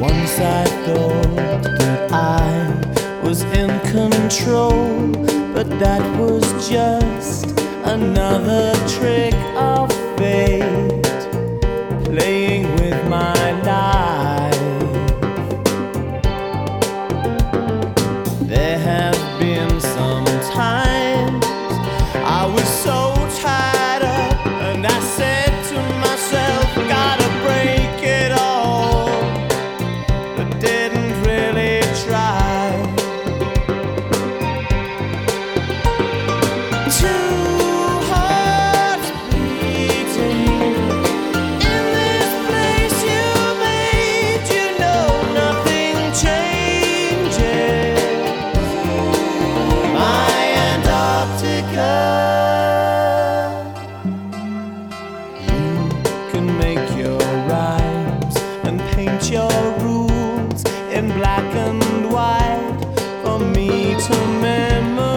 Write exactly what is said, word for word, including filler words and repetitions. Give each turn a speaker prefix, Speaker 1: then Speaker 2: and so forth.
Speaker 1: Once I thought that I was in control, but that was just another trick of fate playing with my life. There have been some times I was so tied up, and I said to myself, gotta break it all, but didn't really try. Two hearts beating in this place you made, you know nothing changes. My Antarctica. Can make your rhymes and paint your rules in black and white for me to memorize.